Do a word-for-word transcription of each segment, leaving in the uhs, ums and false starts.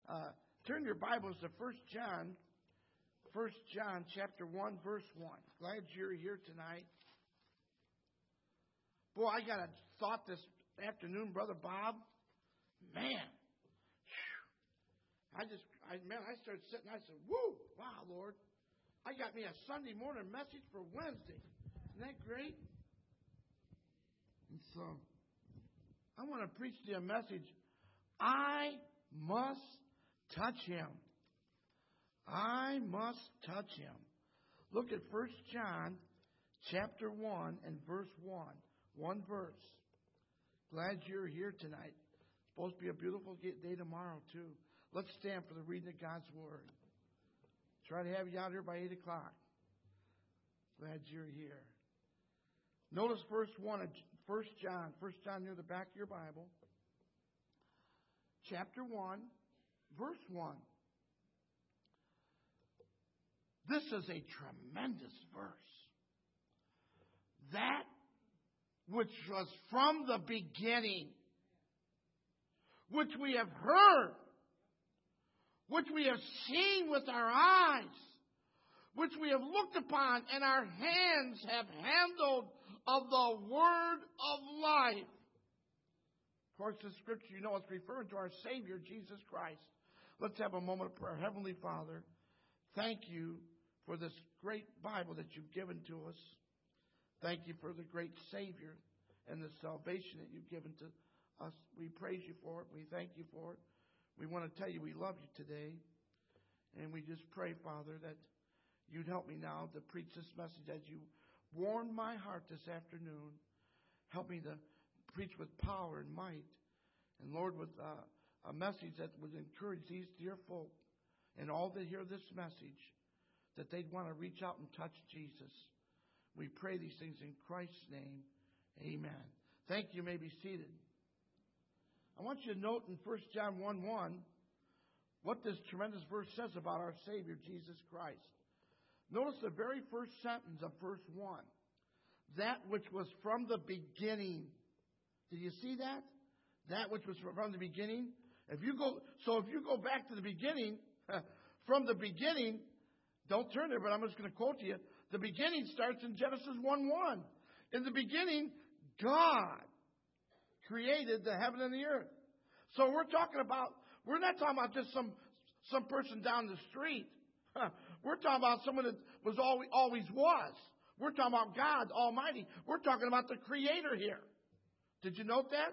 Uh, turn your Bibles to First John, First John chapter one, verse one. Glad you're here tonight. Boy, I got a thought this afternoon, Brother Bob. Man, I just, I man, I started sitting. I said, "Woo, wow, Lord, I got me a Sunday morning message for Wednesday. Isn't that great?" And so, I want to preach to you a message. I must touch him. I must touch him. Look at First John chapter one and verse one. One verse. Glad you're here tonight. It's supposed to be a beautiful day tomorrow, too. Let's stand for the reading of God's Word. Try to have you out here by eight o'clock. Glad you're here. Notice verse one of First John. First John near the back of your Bible. Chapter one, verse one. This is a tremendous verse. That which was from the beginning, which we have heard, which we have seen with our eyes, which we have looked upon, and our hands have handled of the word of life. Of course, the scripture, you know, it's referring to our Savior, Jesus Christ. Let's have a moment of prayer. Heavenly Father, thank you for this great Bible that you've given to us. Thank you for the great Savior and the salvation that you've given to us. We praise you for it. We thank you for it. We want to tell you we love you today. And we just pray, Father, that you'd help me now to preach this message as you warmed my heart this afternoon. Help me to preach with power and might. And Lord, with uh, a message that would encourage these dear folk and all that hear this message, that they'd want to reach out and touch Jesus. We pray these things in Christ's name. Amen. Thank you. You may be seated. I want you to note in First John one one what this tremendous verse says about our Savior, Jesus Christ. Notice the very first sentence of verse one. That which was from the beginning. Did you see that? That which was from the beginning. If you go, so if you go back to the beginning, from the beginning, don't turn there, but I'm just going to quote to you. The beginning starts in Genesis one one. In the beginning, God created the heaven and the earth. So we're talking about, we're not talking about just some some person down the street. We're talking about someone that was always, always was. We're talking about God Almighty. We're talking about the Creator here. Did you note that?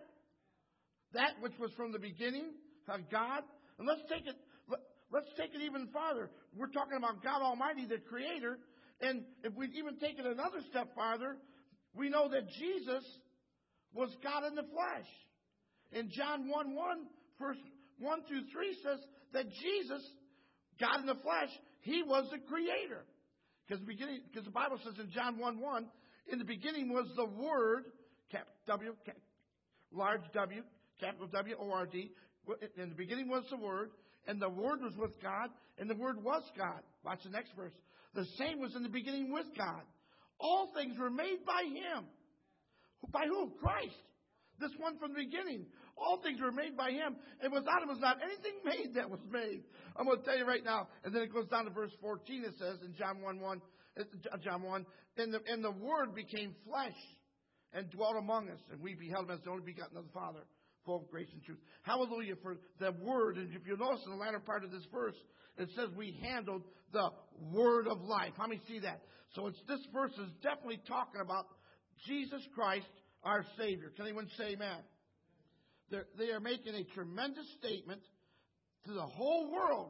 That which was from the beginning of God. And let's take it, let's take it even farther. We're talking about God Almighty, the Creator. And if we even take it another step farther, we know that Jesus was God in the flesh. In John one one, verse one through three says that Jesus, God in the flesh, He was the Creator. Because the beginning, because the Bible says in John one one, in the beginning was the Word, cap, W, cap, large W, capital W O R D. In the beginning was the Word, and the Word was with God, and the Word was God. Watch the next verse. The same was in the beginning with God. All things were made by Him. By who? Christ. This one from the beginning. All things were made by Him, and without Him was not anything made that was made. I'm going to tell you right now. And then it goes down to verse fourteen. It says in John one one, John one, and the, and the Word became flesh and dwelt among us, and we beheld Him as the only begotten of the Father, full of grace and truth. Hallelujah for the Word. And if you notice in the latter part of this verse, it says we handled the Word of life. How many see that? So it's this verse is definitely talking about Jesus Christ, our Savior. Can anyone say amen? They're, they are making a tremendous statement to the whole world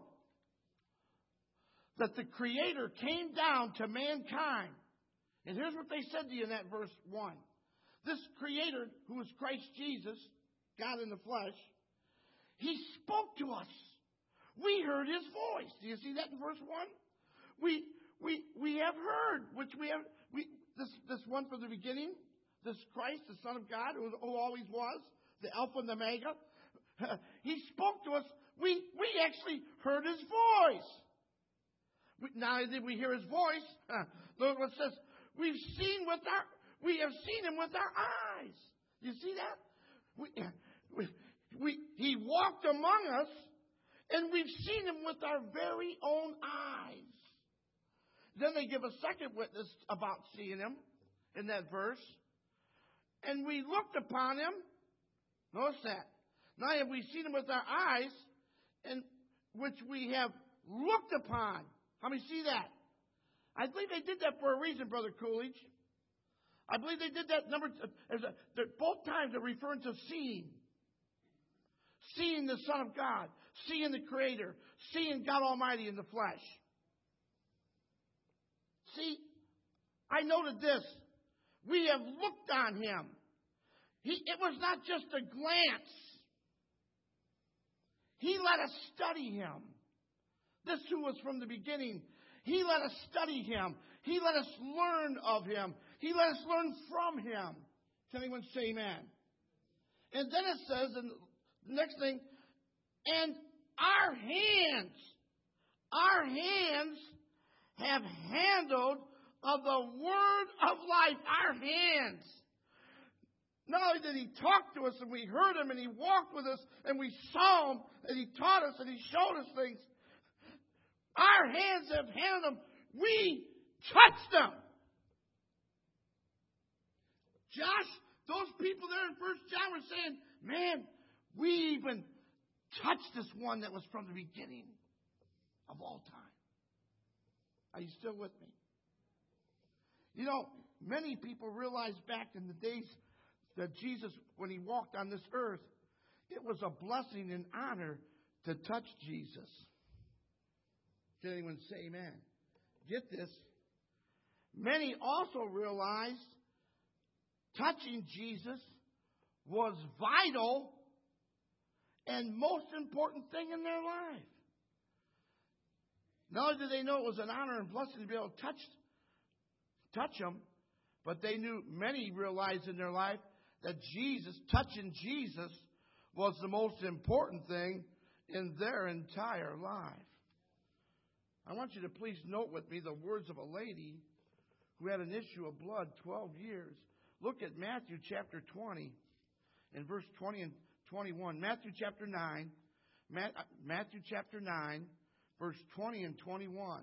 that the Creator came down to mankind. And here's what they said to you in that verse one. This Creator, who is Christ Jesus, God in the flesh, He spoke to us. We heard His voice. Do you see that in verse one? We we we have heard, which we have we this this one from the beginning, this Christ, the Son of God, who, who always was, the Alpha and the Omega. He spoke to us. We we actually heard His voice. We, not only did we hear His voice, look what it says. We've seen with our we have seen Him with our eyes. Do you see that? We, we, we, he walked among us, And we've seen him with our very own eyes. Then they give a second witness about seeing him in that verse. And we looked upon him. Notice that. Now have we seen him with our eyes, and which we have looked upon. How many see that? I believe they did that for a reason, Brother Coolidge. I believe they did that number. As a, both times they're referring to seeing. Seeing the Son of God. Seeing the Creator. Seeing God Almighty in the flesh. See, I noted this. We have looked on Him. He, it was not just a glance. He let us study Him. This who was from the beginning. He let us study Him. He let us learn of Him. He let us learn from Him. Can anyone say amen? And then it says, and the next thing, and our hands, our hands have handled of the word of life. Our hands. Not only did He talk to us and we heard Him and He walked with us and we saw Him and He taught us and He showed us things. Our hands have handled them. We touched them. Josh, those people there in First John were saying, man, we even touched this one that was from the beginning of all time. Are you still with me? You know, many people realized back in the days that Jesus, when He walked on this earth, it was a blessing and honor to touch Jesus. Can anyone say amen? Get this. Many also realized touching Jesus was vital and most important thing in their life. Not only did they know it was an honor and blessing to be able to touch, touch Him, but they knew, many realized in their life that Jesus, touching Jesus, was the most important thing in their entire life. I want you to please note with me the words of a lady who had an issue of blood twelve years. Look at Matthew chapter twenty and verse twenty and twenty-one. Matthew chapter nine, Matthew chapter nine, verse twenty and twenty-one.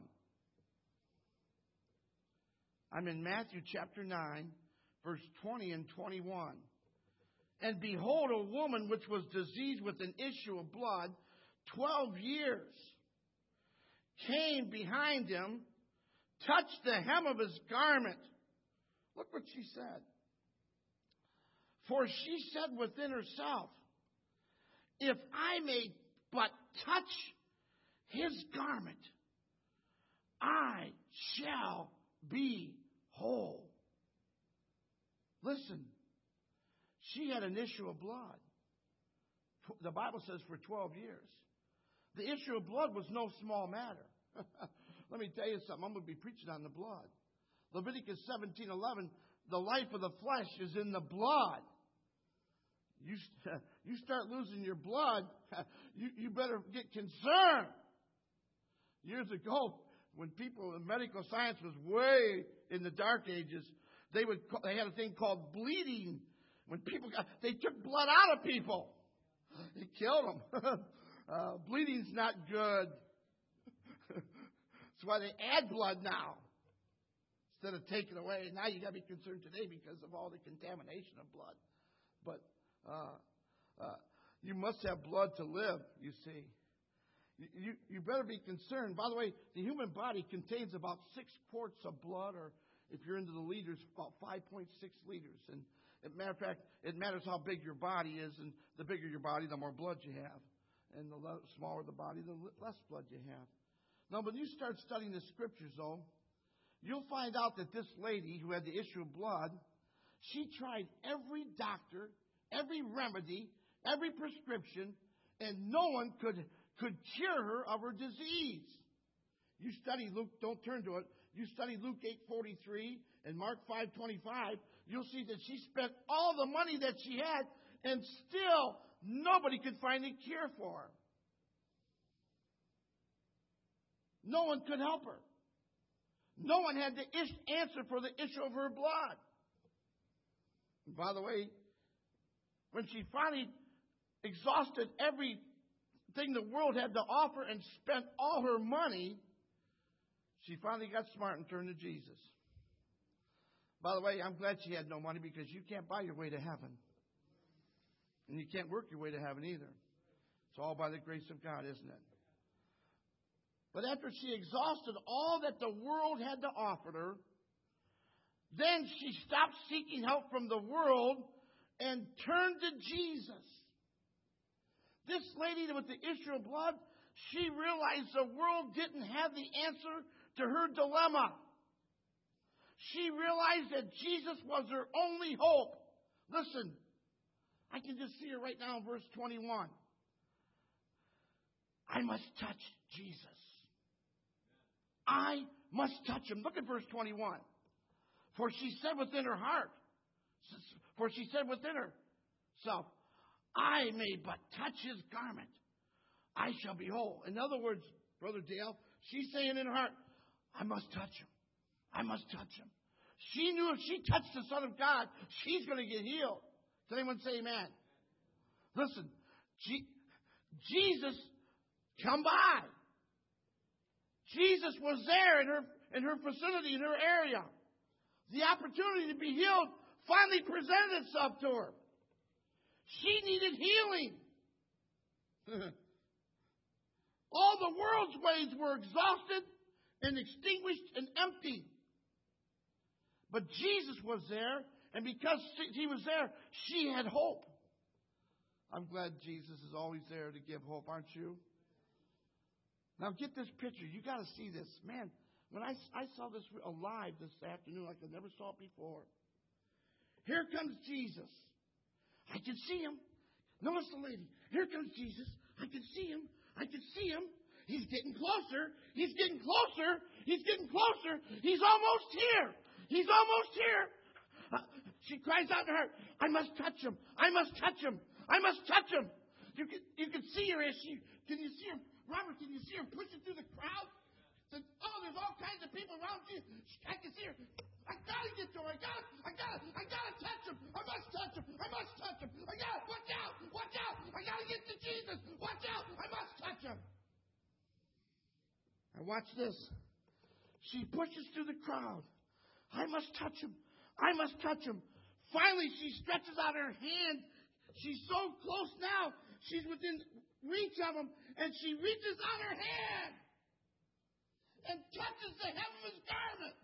I'm in Matthew chapter nine, verse twenty and twenty-one. And behold, a woman which was diseased with an issue of blood twelve years came behind Him, touched the hem of His garment. Look what she said. For she said within herself, if I may but touch His garment, I shall be whole. Listen, she had an issue of blood. The Bible says for twelve years. The issue of blood was no small matter. Let me tell you something. I'm going to be preaching on the blood. Leviticus seventeen eleven, the life of the flesh is in the blood. You, you start losing your blood, you, you better get concerned. Years ago, when people in medical science was way in the dark ages, they would they had a thing called bleeding. When people got, they took blood out of people. It killed them. uh, bleeding's not good. That's why they add blood now instead of taking away. Now you got to be concerned today because of all the contamination of blood. But uh, uh, you must have blood to live. You see, you, you you better be concerned. By the way, the human body contains about six quarts of blood, or if you're into the liters, about five point six liters. And as a matter of fact, it matters how big your body is, and the bigger your body, the more blood you have, and the smaller the body, the less blood you have. Now, when you start studying the scriptures, though, you'll find out that this lady who had the issue of blood, she tried every doctor, every remedy, every prescription, and no one could, could cure her of her disease. You study Luke, don't turn to it. You study Luke eight forty-three and Mark five twenty-five, you'll see that she spent all the money that she had, and still nobody could find a cure for her. No one could help her. No one had the answer for the issue of her blood. And by the way, when she finally exhausted every everything the world had to offer and spent all her money, she finally got smart and turned to Jesus. By the way, I'm glad she had no money, because you can't buy your way to heaven. And you can't work your way to heaven either. It's all by the grace of God, isn't it? But after she exhausted all that the world had to offer her, then she stopped seeking help from the world and turned to Jesus. This lady with the issue of blood, she realized the world didn't have the answer to her dilemma. She realized that Jesus was her only hope. Listen, I can just see her right now in verse twenty-one. I must touch Jesus. I must touch him. Look at verse twenty-one. For she said within her heart, for she said within herself, I may but touch his garment, I shall be whole. In other words, Brother Dale, she's saying in her heart, I must touch him. I must touch him. She knew if she touched the Son of God, she's going to get healed. Does anyone say amen? Listen, G- Jesus come by. Jesus was there in her, in her vicinity, in her area. The opportunity to be healed finally presented itself to her. She needed healing. All the world's ways were exhausted and extinguished and empty. But Jesus was there, and because he was there, she had hope. I'm glad Jesus is always there to give hope, aren't you? Now get this picture. You got to see this. Man, when I, I saw this alive this afternoon like I never saw it before. Here comes Jesus. I can see him. Notice the lady. Here comes Jesus. I can see him. I can see him. He's getting closer. He's getting closer. He's getting closer. He's almost here. He's almost here. Uh, she cries out in her heart, I must touch him. I must touch him. I must touch him. You can, you can see her as she, can you see him? Robert, can you see her pushing through the crowd? The, oh, there's all kinds of people around you. I can see her. I gotta get to her. I gotta, I gotta, I gotta touch him. I must touch him. I must touch him. I gotta, watch out, watch out. I gotta get to Jesus. Watch out. I must touch him. Now watch this. She pushes through the crowd. I must touch him. I must touch him. Finally, she stretches out her hand. She's so close now. She's within reach of him. And she reaches out her hand and touches the hem of his garment.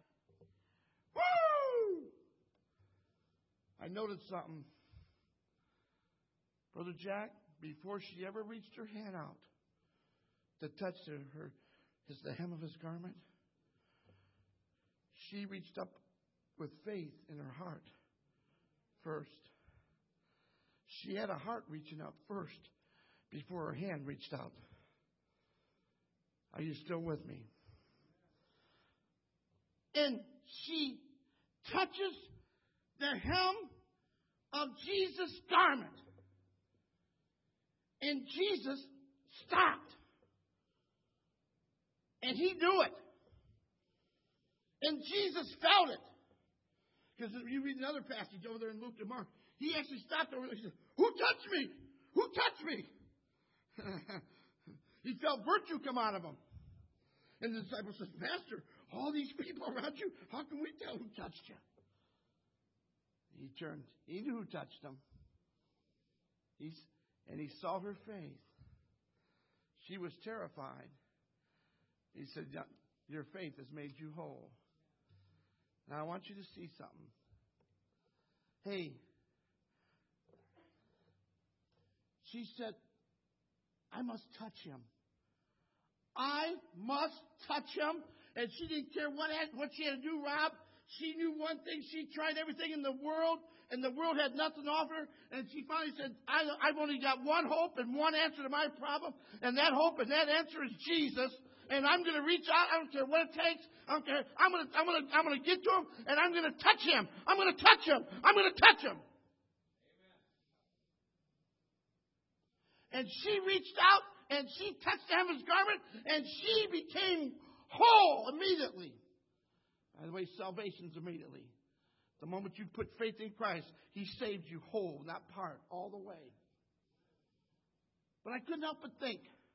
Woo! I noticed something. Brother Jack, before she ever reached her hand out to touch her, her his, the hem of his garment, she reached up with faith in her heart first. She had a heart reaching out first before her hand reached out. Are you still with me? And she touches the hem of Jesus' garment. And Jesus stopped. And he knew it. And Jesus felt it. Because you read another passage over there in Luke and Mark. He actually stopped over there and said, who touched me? Who touched me? He felt virtue come out of him. And the disciple says, Master, all these people around you, how can we tell who touched you? He turned. He knew who touched him. He's, and he saw her faith. She was terrified. He said, your faith has made you whole. Now I want you to see something. Hey, she said, I must touch him. I must touch him. And she didn't care what, had, what she had to do, Rob. She knew one thing. She tried everything in the world, and the world had nothing to offer. And she finally said, I, I've only got one hope and one answer to my problem. And that hope and that answer is Jesus. And I'm going to reach out. I don't care what it takes. I don't care. I'm going to, I'm going to, I'm going to get to him, and I'm going to touch him. I'm going to touch him. I'm going to touch him. And she reached out, and she touched the hem of his garment, and she became whole immediately. By the way, salvation's immediately. The moment you put faith in Christ, he saved you whole, not part, all the way. But I couldn't help but think,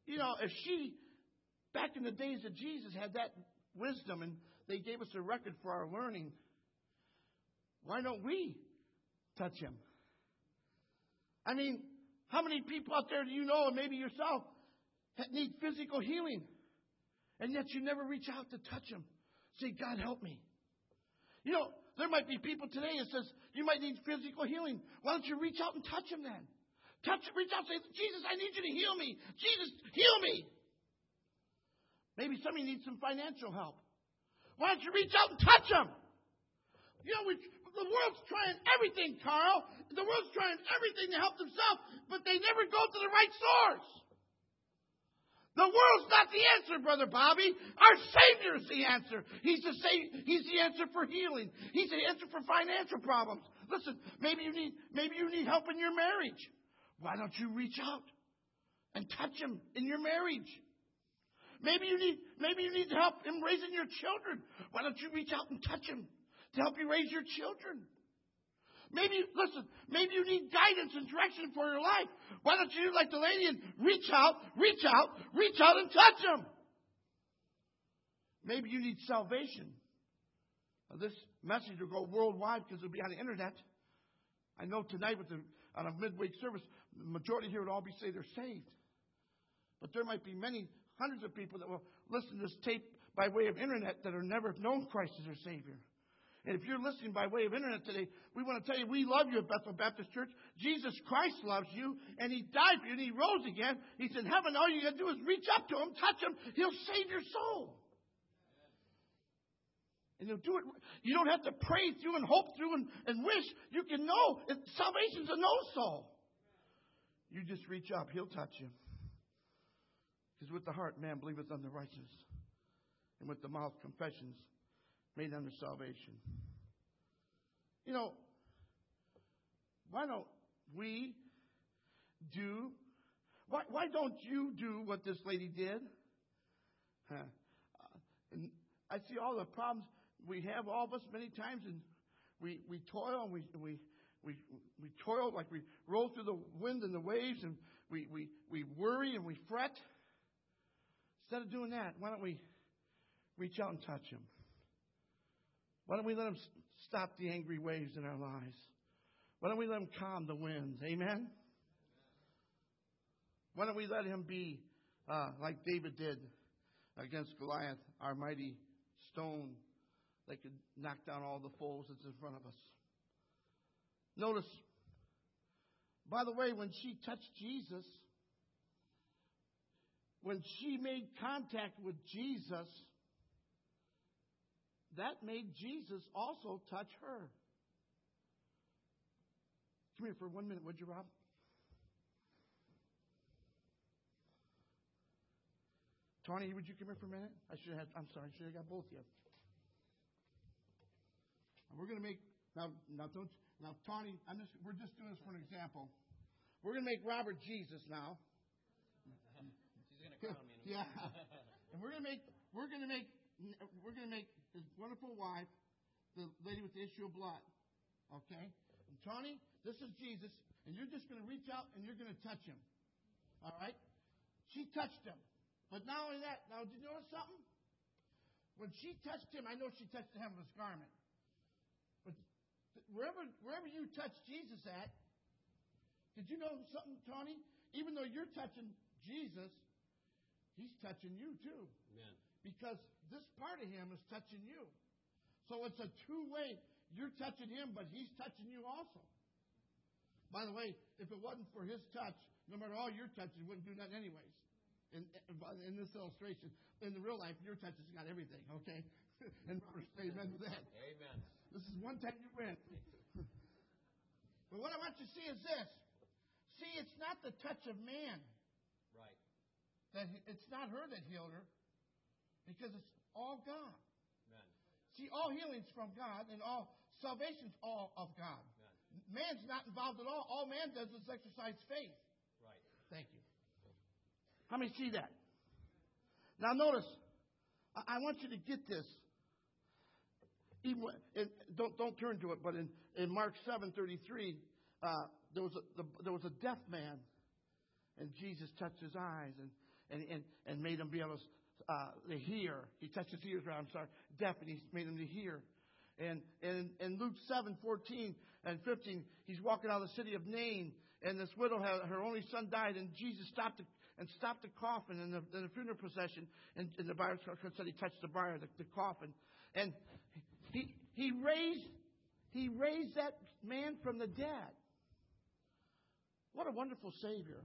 You know, if she, back in the days of Jesus, had that wisdom and they gave us a record for our learning, why don't we touch him? I mean, how many people out there do you know, and maybe yourself, that need physical healing, and yet you never reach out to touch them? Say, God, help me. You know, there might be people today that says, you might need physical healing. Why don't you reach out and touch them then? Touch, reach out and say, Jesus, I need you to heal me. Jesus, heal me. Maybe somebody needs some financial help. Why don't you reach out and touch them? You know, we, the world's trying everything, Carl. The world's trying everything to help themselves, but they never go to the right source. The world's not the answer, Brother Bobby. Our Savior is the answer. He's the sa- He's the answer for healing. He's the answer for financial problems. Listen, maybe you need maybe you need help in your marriage. Why don't you reach out and touch him in your marriage? Maybe you need maybe you need help in raising your children. Why don't you reach out and touch him to help you raise your children? Maybe, listen, maybe you need guidance and direction for your life. Why don't you do like the lady and reach out, reach out, reach out and touch them? Maybe you need salvation. Now, this message will go worldwide because it'll be on the internet. I know tonight with the, on a midweek service, the majority here would all be say they're saved. But there might be many hundreds of people that will listen to this tape by way of internet that have never known Christ as their Savior. And if you're listening by way of internet today, we want to tell you we love you at Bethel Baptist Church. Jesus Christ loves you, and He died for you, and He rose again. He's in heaven. All you got to do is reach up to Him, touch Him. He'll save your soul. And He'll do it. You don't have to pray through and hope through and, and wish. You can know. Salvation's a no-soul. You just reach up. He'll touch you. Because with the heart, man believeth unto righteousness, and with the mouth, confessions made unto salvation. You know, why don't we do, why, why don't you do what this lady did? Huh. Uh, and I see all the problems we have, all of us, many times, and we, we toil and we, we, we, we toil like we roll through the wind and the waves, and we, we, we worry and we fret. Instead of doing that, why don't we reach out and touch Him? Why don't we let Him stop the angry waves in our lives? Why don't we let Him calm the winds? Amen? Why don't we let Him be uh, like David did against Goliath, our mighty stone that could knock down all the foes that's in front of us? Notice, by the way, when she touched Jesus, when she made contact with Jesus, that made Jesus also touch her. Come here for one minute, would you, Rob? Tawny, would you come here for a minute? I should have. I'm sorry. I should have got both of you. And we're going to make now. Now, don't. Now, Tawny. I'm just. We're just doing this for an example. We're going to make Robert Jesus now. She's going to crown me. Yeah. And we're going to make. We're going to make. We're going to make his wonderful wife, the lady with the issue of blood. Okay? And Tawny, this is Jesus, and you're just going to reach out and you're going to touch him. All right? She touched him. But not only that, now did you notice something? When she touched him, I know she touched the hem of his garment. But wherever wherever you touch Jesus at, did you know something, Tawny? Even though you're touching Jesus, He's touching you too. Amen. Because this part of Him is touching you. So it's a two-way. You're touching Him, but He's touching you also. By the way, if it wasn't for His touch, no matter all your touches, it wouldn't do nothing anyways. In, in this illustration, in the real life, your touch has got everything, okay? And Robert say amen to that. Amen. This is one time you win. But what I want you to see is this. See, it's not the touch of man. Right. That it's not her that healed her. Because it's all God. Amen. See, all healing's from God, and all salvation's all of God. Amen. Man's not involved at all. All man does is exercise faith. Right. Thank you. How many see that? Now notice, I, I want you to get this. Even when, and don't don't turn to it, but in, in Mark seven thirty three, uh, there was a the, there was a deaf man, and Jesus touched his eyes, and and, and, and made him be able to, uh, to hear. He touched his ears around, I'm sorry, deaf, and he made him to hear. And in and Luke seven, fourteen and fifteen, he's walking out of the city of Nain, and this widow, had, her only son died, and Jesus stopped the, and stopped the coffin in the, in the funeral procession, and, and the Bible said he touched the bier, the, the coffin, and he he raised he raised that man from the dead. What a wonderful Savior!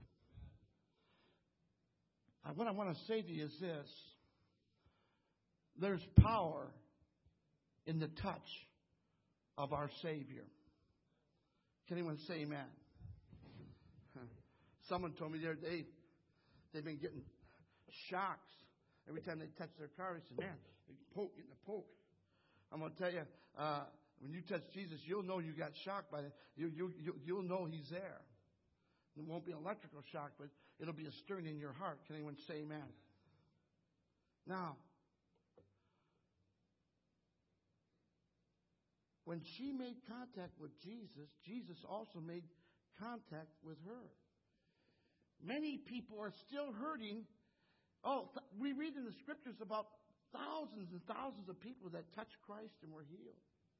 Uh, what I want to say to you is this: there's power in the touch of our Savior. Can anyone say amen? Someone told me the other day they've been getting shocks every time they touch their car. They said, man, they poke, getting a poke. I'm going to tell you, uh, when you touch Jesus, you'll know you got shocked by it. You, you, you, you'll know He's there. It won't be an electrical shock, but it'll be a stirring in your heart. Can anyone say amen? Now, when she made contact with Jesus, Jesus also made contact with her. Many people are still hurting. Oh, th- we read in the scriptures about thousands and thousands of people that touched Christ and were healed.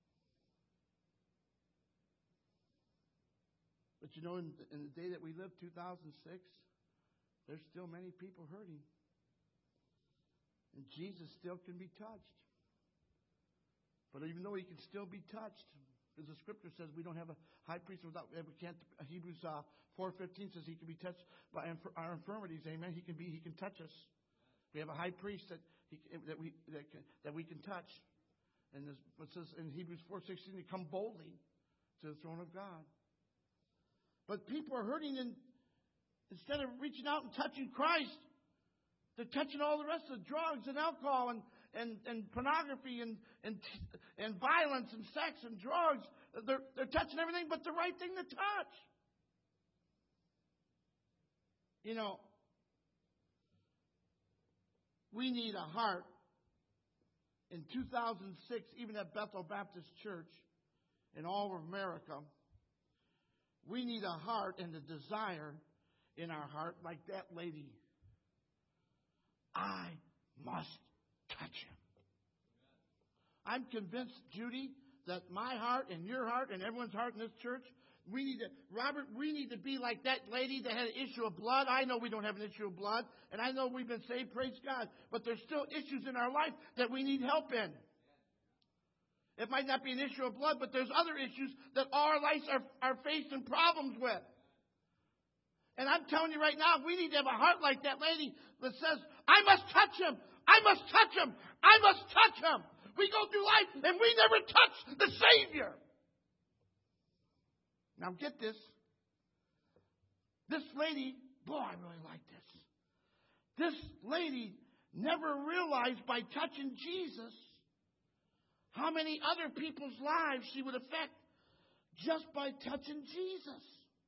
But you know, in, in the day that we live, two thousand six, there's still many people hurting. And Jesus still can be touched. But even though He can still be touched, as the Scripture says, we don't have a high priest without. We can't. Hebrews uh, four fifteen says He can be touched by our infirmities. Amen. He can be. He can touch us. We have a high priest that he, that we that, can, that we can touch. And this, it says in Hebrews four sixteen, to come boldly to the throne of God. But people are hurting, and instead of reaching out and touching Christ, they're touching all the rest of the drugs and alcohol and. And, and pornography and, and and violence and sex and drugs. They're, they're touching everything but the right thing to touch. You know, we need a heart. In two thousand six, even at Bethel Baptist Church in all of America, we need a heart and a desire in our heart like that lady. I must touch Him. I'm convinced, Judy, that my heart and your heart and everyone's heart in this church, we need to, Robert, we need to be like that lady that had an issue of blood. I know we don't have an issue of blood, and I know we've been saved, praise God, but there's still issues in our life that we need help in. It might not be an issue of blood, but there's other issues that our lives are, are facing problems with. And I'm telling you right now, we need to have a heart like that lady that says, I must touch Him. I must touch Him. I must touch Him. We go through life and we never touch the Savior. Now get this. This lady, boy, I really like this. This lady never realized by touching Jesus how many other people's lives she would affect just by touching Jesus.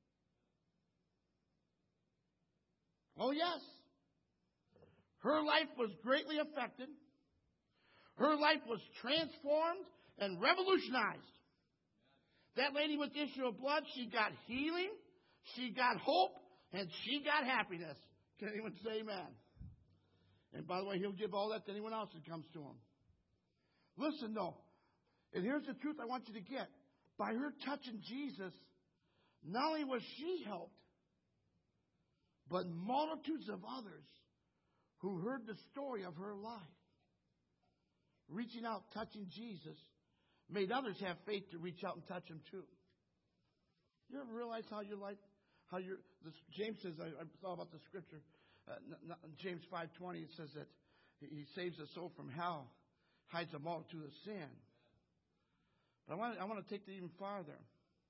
Oh, yes. Her life was greatly affected. Her life was transformed and revolutionized. That lady with the issue of blood, she got healing, she got hope, and she got happiness. Can anyone say amen? And by the way, He'll give all that to anyone else that comes to Him. Listen, though, and here's the truth I want you to get. By her touching Jesus, not only was she helped, but multitudes of others who heard the story of her life, reaching out, touching Jesus, made others have faith to reach out and touch Him too. You ever realize how your life, how your this, James says, I, I thought about the scripture, uh, n- n- James five twenty, it says that He saves the soul from hell, hides a multitude of sin. But I want, I want to take it even farther.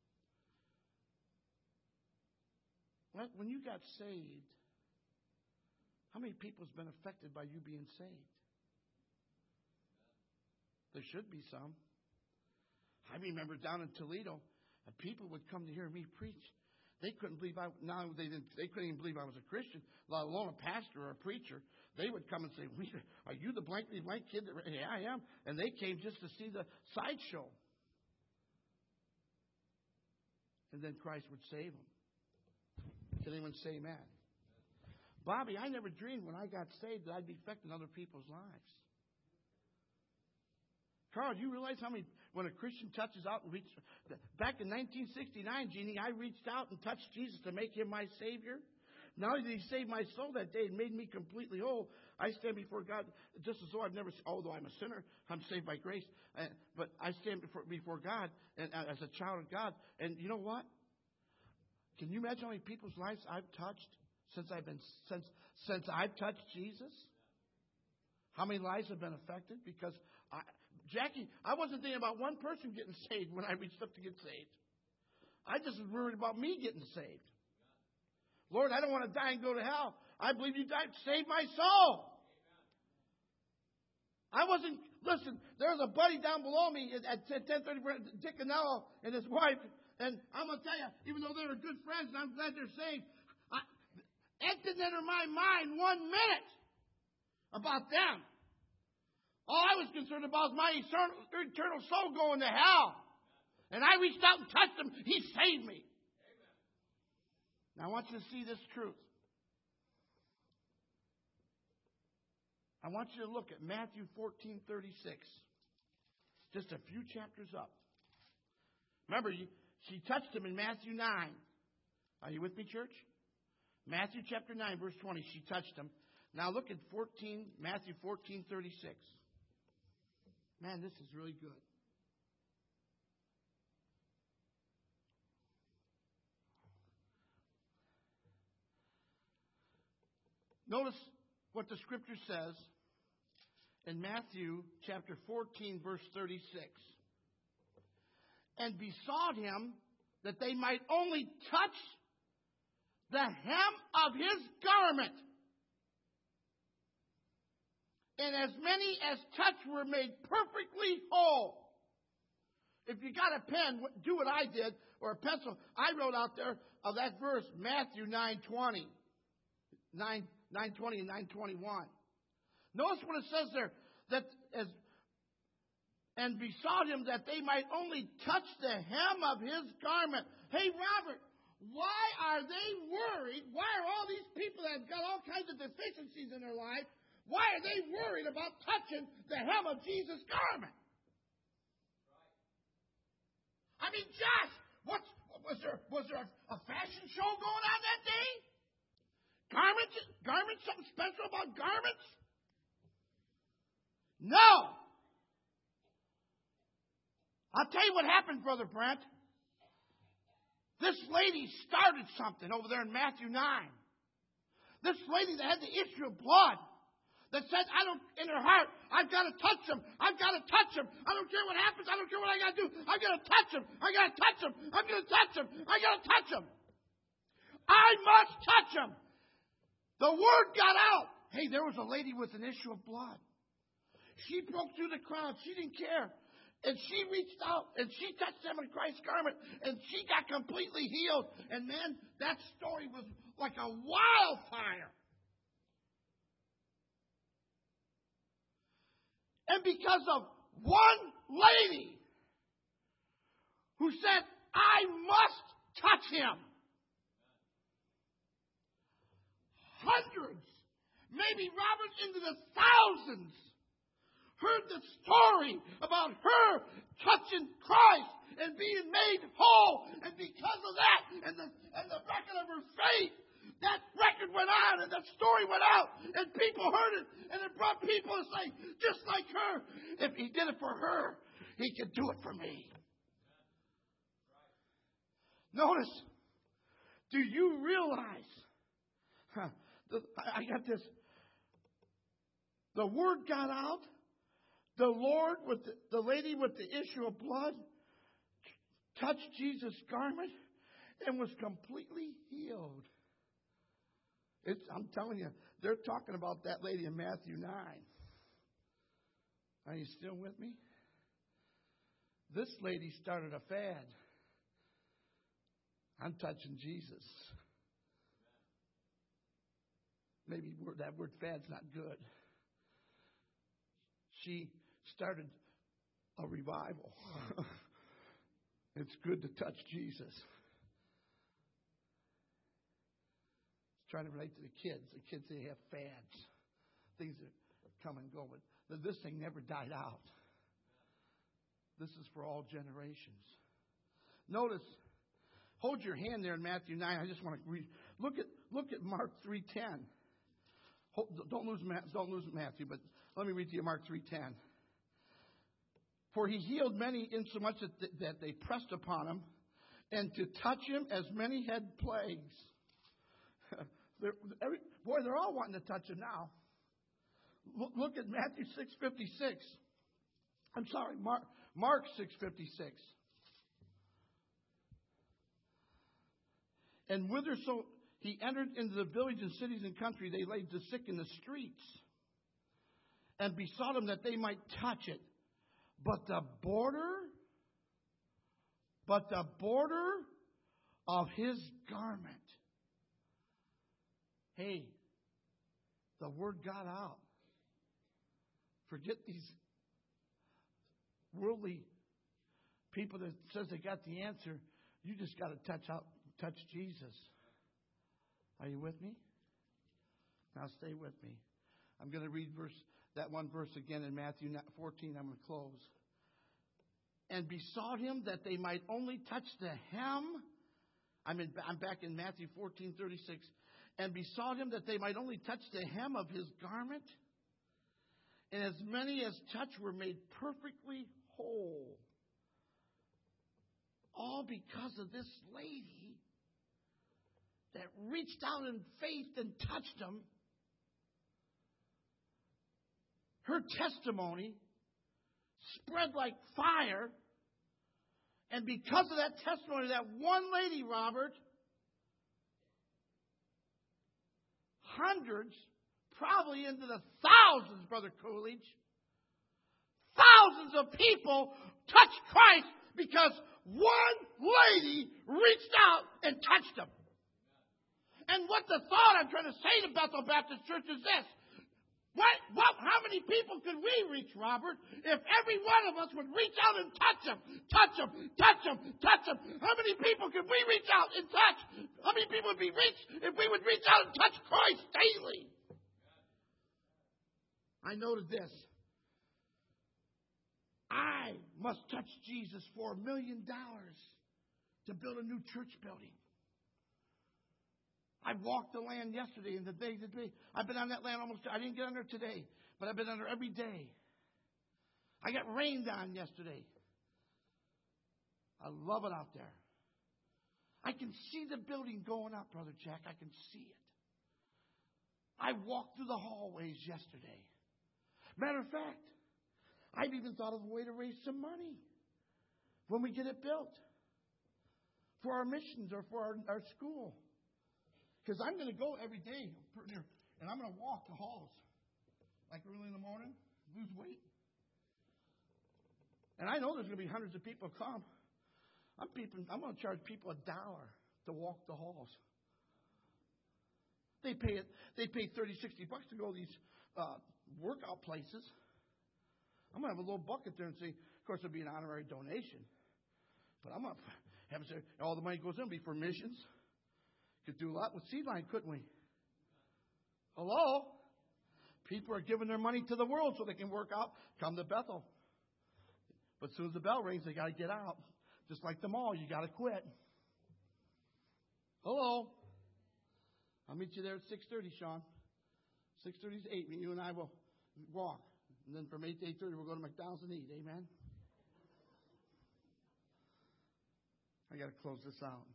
When, when you got saved, how many people has been affected by you being saved? There should be some. I remember down in Toledo, people would come to hear me preach. They couldn't believe I. Now they didn't. They couldn't even believe I was a Christian, let alone a pastor or a preacher. They would come and say, "Are you the blankety blank kid?" That, yeah, I am. And they came just to see the sideshow. And then Christ would save them. Can anyone say amen? Bobby, I never dreamed when I got saved that I'd be affecting other people's lives. Carl, do you realize how many, when a Christian touches out and reaches, back in nineteen sixty-nine, Jeannie, I reached out and touched Jesus to make him my Savior. Not only did he save my soul that day and made me completely whole, I stand before God just as though I've never, although I'm a sinner, I'm saved by grace, and, but I stand before, before God and, uh, as a child of God. And you know what? Can you imagine how many people's lives I've touched since I've been since since I've touched Jesus? How many lives have been affected? Because I, Jackie, I wasn't thinking about one person getting saved when I reached up to get saved. I just was worried about me getting saved. Lord, I don't want to die and go to hell. I believe you died to save my soul. I wasn't, listen, there was a buddy down below me at ten thirty, Dick Anello and his wife, and I'm going to tell you, even though they were good friends, and I'm glad they're saved, I, it didn't enter my mind one minute about them. All I was concerned about was my eternal, eternal soul going to hell. And I reached out and touched him. He saved me. Now, I want you to see this truth. I want you to look at Matthew fourteen thirty-six. Just a few chapters up. Remember, you, she touched him in Matthew nine. Are you with me, church? Matthew chapter nine, verse twenty. She touched him. Now look at fourteen, Matthew fourteen thirty-six. Man, this is really good. Notice what the scripture says in Matthew chapter fourteen, verse thirty-six. And besought him that they might only touch the hem of his garment. And as many as touched were made perfectly whole. If you got a pen, do what I did, or a pencil. I wrote out there of that verse, Matthew nine twenty. nine twenty and nine twenty-one. Notice what it says there, that as and besought him that they might only touch the hem of his garment. Hey, Robert, why are they worried? Why are all these people that have got all kinds of deficiencies in their life, why are they worried about touching the hem of Jesus' garment? I mean, Josh, what's, was there, was there a, a fashion show going on that day? Garments? Garments? Something special about garments? No. I'll tell you what happened, Brother Brent. This lady started something over there in Matthew nine. This lady that had the issue of blood, that said, I don't, in her heart, I've got to touch him. I've got to touch him. I don't care what happens. I don't care what I got to do. I've got to touch him. I got to touch him. I'm going to touch him. I got to touch him. I must touch him. The word got out. Hey, there was a lady with an issue of blood. She broke through the crowd. She didn't care. And she reached out and she touched them in Christ's garment and she got completely healed. And man, that story was like a wildfire. And because of one lady who said, I must touch him, hundreds, maybe Robert, into the thousands, heard the story about her touching Christ and being made whole. And because of that, and the, and the record of her faith, that record went on and that story went out. And people heard it. And it brought people to say, just like her, if he did it for her, he could do it for me. Notice, do you realize, huh, the, I got this, the word got out. The Lord, with the, the lady with the issue of blood, touched Jesus' garment and was completely healed. It's, I'm telling you, they're talking about that lady in Matthew nine. Are you still with me? This lady started a fad. I'm touching Jesus. Maybe that word fad's not good. She started a revival. It's good to touch Jesus. trying to relate to the kids. The kids, they have fads. Things that come and go. But this thing never died out. This is for all generations. Notice, hold your hand there in Matthew nine. I just want to read. Look at look at Mark three ten. Don't lose don't lose Matthew, but let me read to you Mark three ten. For he healed many insomuch that, that they pressed upon him, and to touch him as many had plagues. they're, every, boy, they're all wanting to touch him now. Look, look at Matthew six fifty-six. I'm sorry, Mark, Mark six fifty-six. And whitherso he entered into the villages and cities and country, they laid the sick in the streets, and besought him that they might touch it. But the border, but the border of his garment. Hey, the word got out. Forget these worldly people that says they got the answer. You just got to touch out, touch Jesus. Are you with me? Now stay with me. I'm going to read verse that one verse again in Matthew fourteen. I'm going to close. And besought him that they might only touch the hem. I'm, in, I'm back in Matthew fourteen thirty-six. And besought him that they might only touch the hem of his garment. And as many as touched were made perfectly whole. All because of this lady that reached out in faith and touched him. Her testimony spread like fire. And because of that testimony, that one lady, Robert, hundreds, probably into the thousands, Brother Coolidge, thousands of people touched Christ because one lady reached out and touched him. And what the thought I'm trying to say to Bethel Baptist Church is this. What, what, how many people could we reach, Robert, if every one of us would reach out and touch them, touch them, touch them, touch them? How many people could we reach out and touch? How many people would be reached if we would reach out and touch Christ daily? I noted this. I must touch Jesus for a million dollars to build a new church building. I walked the land yesterday and the day today. I've been on that land almost, I didn't get under today, but I've been under every day. I got rained on yesterday. I love it out there. I can see the building going up, Brother Jack. I can see it. I walked through the hallways yesterday. Matter of fact, I've even thought of a way to raise some money when we get it built for our missions or for our, our school. Because I'm going to go every day, and I'm going to walk the halls, like early in the morning, lose weight. And I know there's going to be hundreds of people come. I'm, people, I'm going to charge people a dollar to walk the halls. They pay it. They pay thirty, sixty bucks to go to these uh, workout places. I'm going to have a little bucket there and say, of course, it'll be an honorary donation. But I'm going to have them say, all the money goes in will be for missions. Could do a lot with Seedline, couldn't we? Hello? People are giving their money to the world so they can work out, come to Bethel. But as soon as the bell rings, they got to get out. Just like the mall, you got to quit. Hello? I'll meet you there at six thirty, Sean. six thirty to eight. You and I will walk. And then from eight to eight thirty, we'll go to McDonald's and eat. Amen? I got to close this out.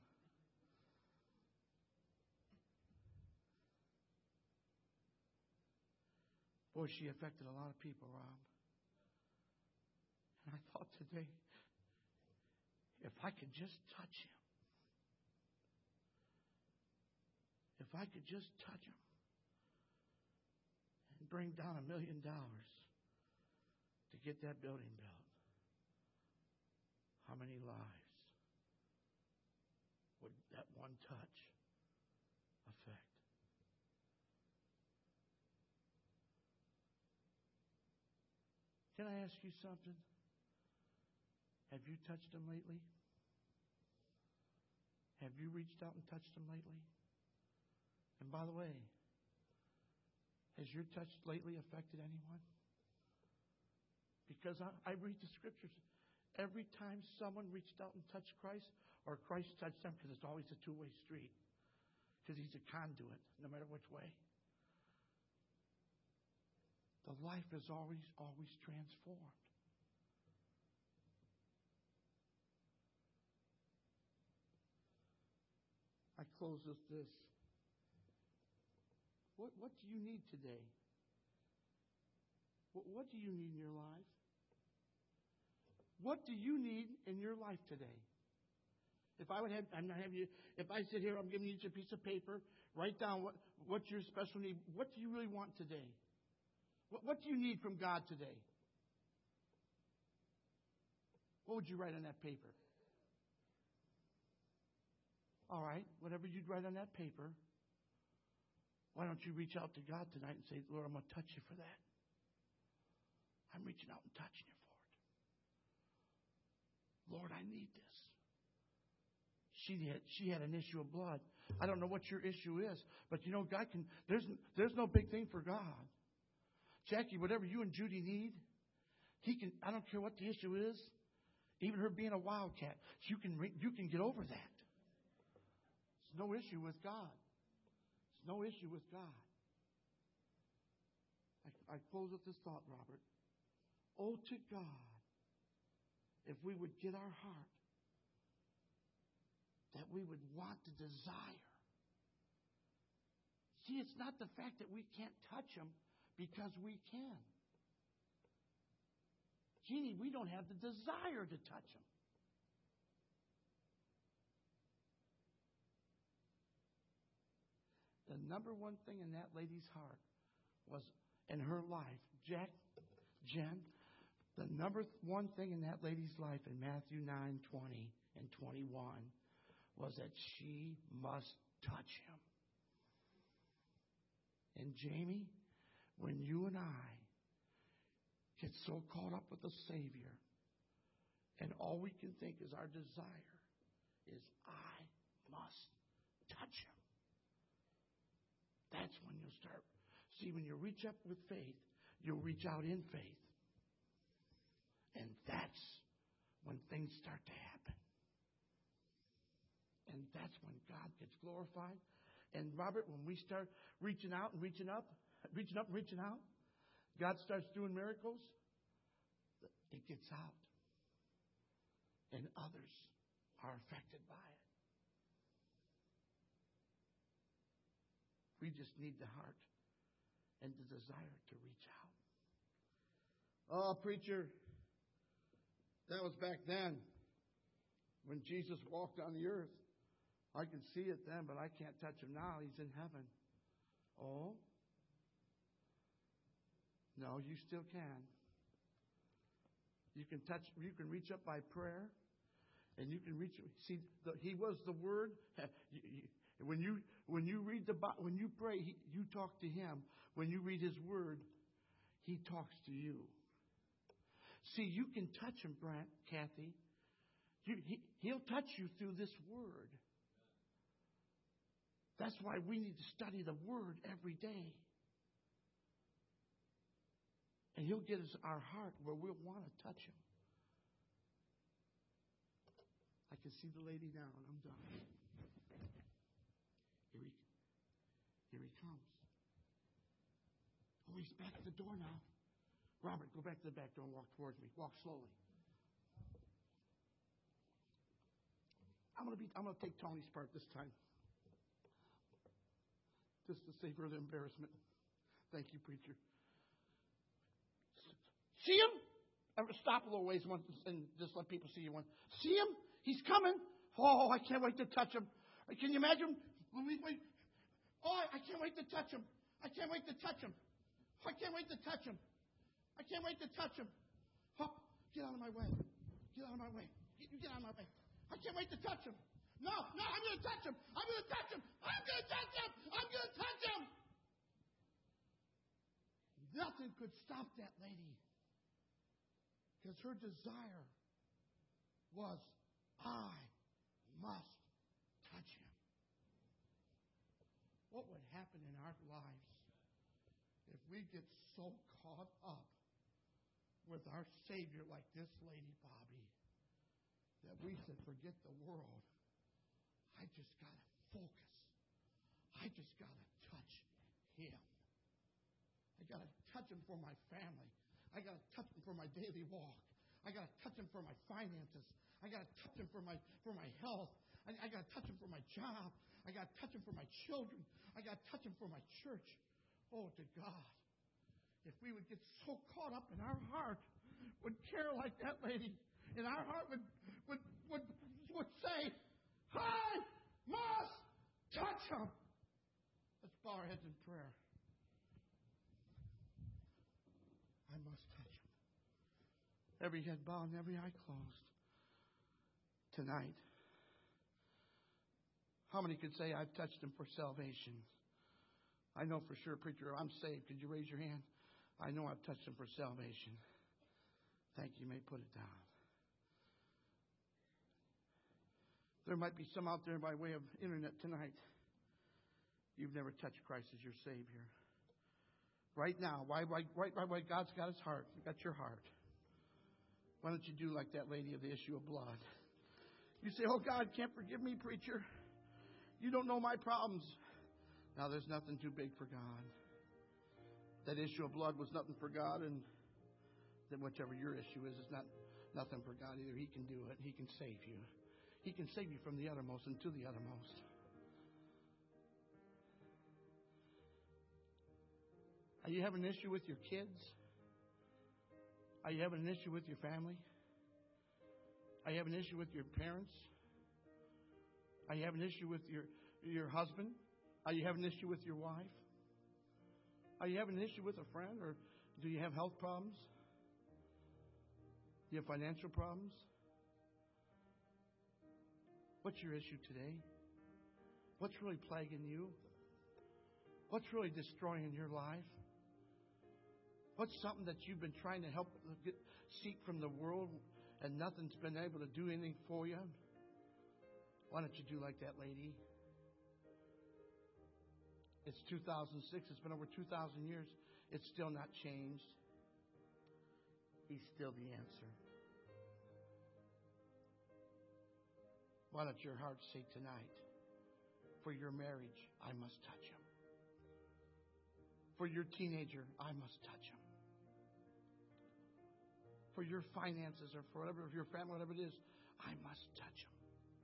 Boy, she affected a lot of people, Rob. And I thought today, if I could just touch him, if I could just touch him and bring down a million dollars to get that building built, how many lives would that one touch affect? Can I ask you something? Have you touched them lately? Have you reached out and touched them lately? And by the way, has your touch lately affected anyone? Because I, I read the Scriptures. Every time someone reached out and touched Christ, or Christ touched them, because it's always a two-way street. Because He's a conduit, no matter which way. The life is always, always transformed. I close with this. What, what do you need today? What, what do you need in your life? What do you need in your life today? If I would have, I'm not having you. If I sit here, I'm giving you each a piece of paper. Write down what, what's your special need. What do you really want today? What, what do you need from God today? What would you write on that paper? All right, whatever you'd write on that paper, why don't you reach out to God tonight and say, Lord, I'm going to touch you for that. I'm reaching out and touching you for it. Lord, I need this. She had, she had an issue of blood. I don't know what your issue is, but you know, God can, there's, there's no big thing for God. Jackie, whatever you and Judy need, He can, I don't care what the issue is, even her being a wildcat, you can, you can get over that. It's no issue with God. It's no issue with God. I, I close with this thought, Robert. Oh, to God, if we would get our heart, that we would want to desire. See, it's not the fact that we can't touch Him, because we can. Jeannie, we don't have the desire to touch Him. The number one thing in that lady's heart was, in her life, Jack, Jen, the number one thing in that lady's life in Matthew nine, twenty and twenty-one was that she must touch Him. And Jamie, when you and I get so caught up with the Savior, and all we can think is our desire is, I must touch Him. That's when you'll start. See, when you reach up with faith, you'll reach out in faith. And that's when things start to happen. And that's when God gets glorified. And Robert, when we start reaching out and reaching up, reaching up and reaching out, God starts doing miracles, it gets out. And others are affected by it. We just need the heart and the desire to reach out. Oh, preacher, that was back then when Jesus walked on the earth. I can see it then, but I can't touch Him now. He's in heaven. Oh? No, you still can. You can touch, you can reach up by prayer, and you can reach. See, the, He was the Word. When you when you read the when you pray, he, you talk to Him. When you read His Word, He talks to you. See, you can touch Him, Brent, Kathy. You, he, he'll touch you through this Word. That's why we need to study the Word every day. And He'll get us our heart where we'll want to touch Him. I can see the lady now, and I'm done. Here he, here he comes. Oh, he's back at the door now. Robert, go back to the back door and walk towards me. Walk slowly. I'm gonna be. I'm gonna take Tony's part this time, just to save her the embarrassment. Thank you, preacher. See him? Stop a little ways once and just let people see you one. See him? He's coming. Oh, I can't wait to touch him. Can you imagine? Wait, wait. Oh, I can't wait to touch him. I can't wait to touch him. I can't wait to touch him. I can't wait to touch him. Oh, get out of my way. Get out of my way. Get, you get out of my way. I can't wait to touch him. No, no, I'm going to touch him. I'm going to touch him. I'm going to touch him. I'm going to touch him. Nothing could stop that lady. Because her desire was, I must touch Him. what would happen in our lives if we get so caught up with our Savior like this lady Bobby that we said, forget the world. I just got to focus. I just got to touch Him. I got to touch Him for my family. I got to touch Him for my daily walk. I got to touch Him for my finances. I got to touch Him for my for my health. I, I got to touch Him for my job. I got to touch Him for my children. I got to touch Him for my church. Oh, to God. If we would get so caught up in our heart, would care like that lady, and our heart would would would, would say, I must touch Him. Let's bow our heads in prayer. I must touch Him. Every head bowed and every eye closed. Tonight, how many could say, I've touched Him for salvation? I know for sure, preacher, I'm saved. Could you raise your hand? I know I've touched Him for salvation. Thank you. You may put it down. There might be some out there by way of internet tonight. You've never touched Christ as your Savior. Right now, why, why, why, why God's got His heart, got your heart. Why don't you do like that lady of the issue of blood? You say, oh, God can't forgive me, preacher. You don't know my problems. Now, there's nothing too big for God. That issue of blood was nothing for God, and then whichever your issue is, is not nothing for God either. He can do it. He can save you. He can save you from the uttermost and to the uttermost. Are you having an issue with your kids? Are you having an issue with your family? Are you having an issue with your parents? Are you having an issue with your, your husband? Are you having an issue with your wife? Are you having an issue with a friend? Or do you have health problems? Do you have financial problems? What's your issue today? What's really plaguing you? What's really destroying your life? What's something that you've been trying to help get, seek from the world and nothing's been able to do anything for you? Why don't you do like that lady? It's two thousand six. It's been over two thousand years. It's still not changed. He's still the answer. Why don't your heart say tonight, for your marriage, I must touch Him. For your teenager, I must touch Him. For your finances or for whatever, for your family, whatever it is, I must touch Him.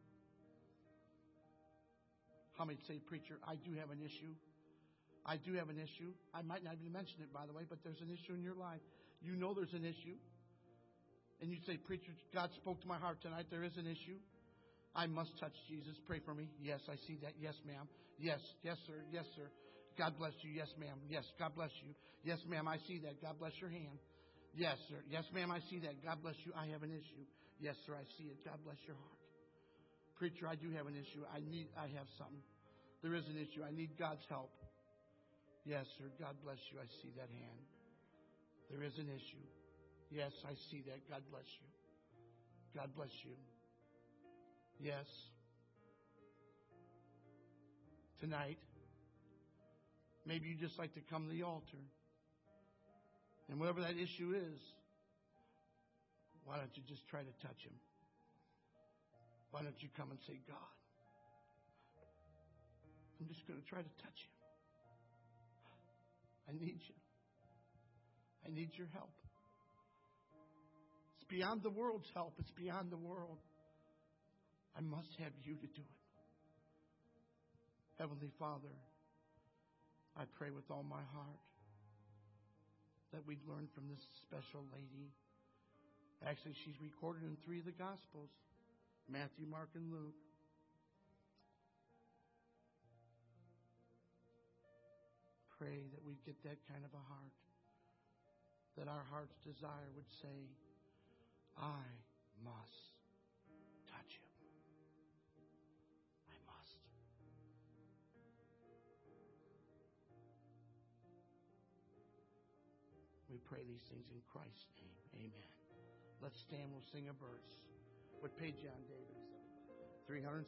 How many say, preacher, I do have an issue. I do have an issue. I might not even mention it, by the way, but there's an issue in your life. You know there's an issue. And you say, preacher, God spoke to my heart tonight. There is an issue. I must touch Jesus. Pray for me. Yes, I see that. Yes, ma'am. Yes, yes, sir. Yes, sir. God bless you. Yes, ma'am. Yes, God bless you. Yes, ma'am. I see that. God bless your hand. Yes, sir. Yes, ma'am. I see that. God bless you. I have an issue. Yes, sir. I see it. God bless your heart. Preacher, I do have an issue. I need, I have something. There is an issue. I need God's help. Yes, sir. God bless you. I see that hand. There is an issue. Yes, I see that. God bless you. God bless you. Yes. Tonight, maybe you just like to come to the altar. And whatever that issue is, why don't you just try to touch Him? Why don't you come and say, God, I'm just going to try to touch you. I need you. I need your help. It's beyond the world's help. It's beyond the world. I must have you to do it. Heavenly Father, I pray with all my heart that we'd learn from this special lady. Actually, she's recorded in three of the Gospels, Matthew, Mark, and Luke. Pray that we get that kind of a heart, that our heart's desire would say, I must touch Him. I must. We pray these things in Christ's name. Amen. Let's stand. We'll sing a verse. What page you on, David? three hundred